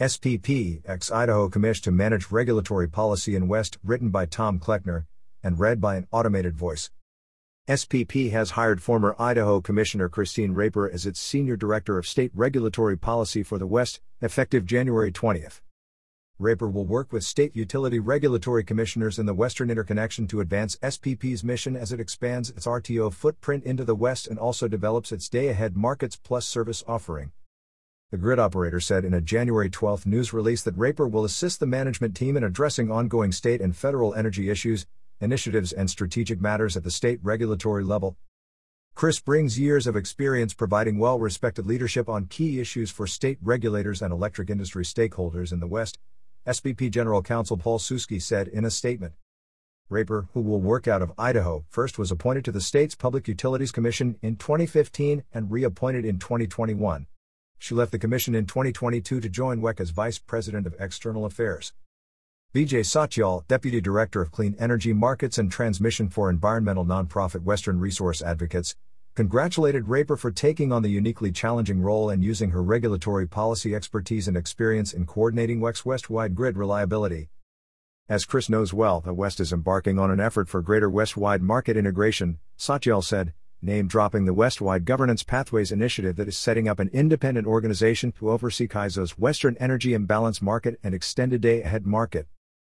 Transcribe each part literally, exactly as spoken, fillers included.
S P P, ex-Idaho Commission to Manage Regulatory Policy in West, written by Tom Kleckner, and read by an automated voice. S P P has hired former Idaho Commissioner Christine Raper as its Senior Director of State Regulatory Policy for the West, effective January twentieth. Raper will work with state utility regulatory commissioners in the Western Interconnection to advance S P P's mission as it expands its R T O footprint into the West and also develops its day-ahead markets plus service offering. The grid operator said in a January twelfth news release that Raper will assist the management team in addressing ongoing state and federal energy issues, initiatives and strategic matters at the state regulatory level. Chris brings years of experience providing well-respected leadership on key issues for state regulators and electric industry stakeholders in the West, S P P General Counsel Paul Suski said in a statement. Raper, who will work out of Idaho, first was appointed to the state's Public Utilities Commission in twenty fifteen and reappointed in twenty twenty-one. She left the commission in twenty twenty-two to join W E C as Vice President of External Affairs. Vijay Satyal, Deputy Director of Clean Energy Markets and Transmission for environmental nonprofit Western Resource Advocates, congratulated Raper for taking on the uniquely challenging role and using her regulatory policy expertise and experience in coordinating W E C's West-wide grid reliability. As Chris knows well, the West is embarking on an effort for greater West-wide market integration, Satyal said, name-dropping the West-wide Governance Pathways Initiative that is setting up an independent organization to oversee C A I S O's Western Energy Imbalance Market and Extended Day-Ahead Market.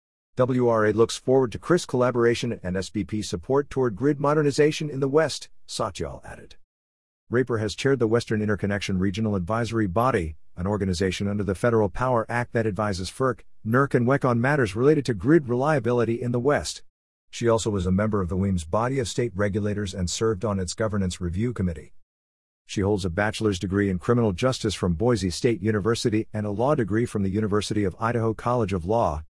W R A looks forward to Chris' collaboration and S P P support toward grid modernization in the West, Satyal added. Raper has chaired the Western Interconnection Regional Advisory Body, an organization under the Federal Power Act that advises F E R C, N E R C and W E C on matters related to grid reliability in the West. She also was a member of the W E M's body of state regulators and served on its Governance Review Committee. She holds a bachelor's degree in criminal justice from Boise State University and a law degree from the University of Idaho College of Law,